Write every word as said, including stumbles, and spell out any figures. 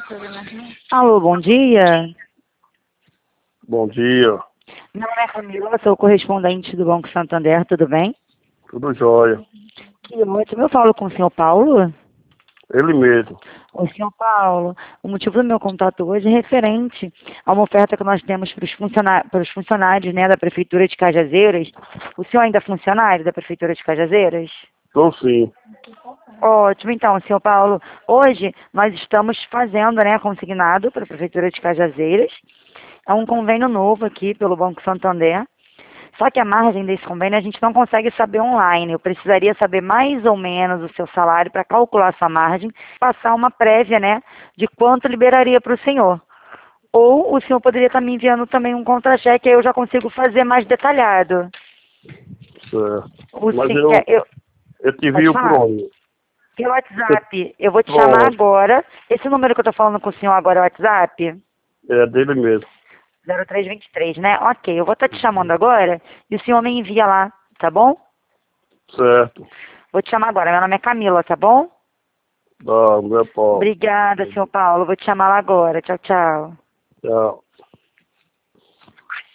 Alô, bom dia. Bom dia, Meu nome é Camila, sou correspondente do Banco Santander, tudo bem? tudo jóia. Que ótimo. Eu falo com o senhor Paulo? Ele mesmo. Oi, senhor Paulo. O motivo do meu contato hoje é referente a uma oferta que nós temos para os funcionários, para os funcionários, né, da Prefeitura de Cajazeiras. O senhor ainda é funcionário da Prefeitura de Cajazeiras? Tô sim. Ótimo, então, senhor Paulo, hoje nós estamos fazendo, né, consignado para a Prefeitura de Cajazeiras. É um convênio novo aqui pelo Banco Santander. Só que a margem desse convênio a gente não consegue saber online. Eu precisaria saber mais ou menos o seu salário para calcular sua margem, passar uma prévia, né, de quanto liberaria para o senhor. Ou o senhor poderia estar me enviando também um contra-cheque, aí eu já consigo fazer mais detalhado. Certo. O Mas sim, eu, é, eu, eu te pode vi por falar? onde? Pelo WhatsApp. Eu vou te chamar Pronto. agora. Esse número que eu estou falando com o senhor agora é o WhatsApp? É dele mesmo. zero três dois três, né? Ok, eu vou estar te chamando agora e o senhor me envia lá, tá bom? Certo. Vou te chamar agora. Meu nome é Camila, tá bom? Tá, meu Paulo. Obrigada, senhor Paulo. Vou te chamar lá agora. Tchau, tchau. Tchau.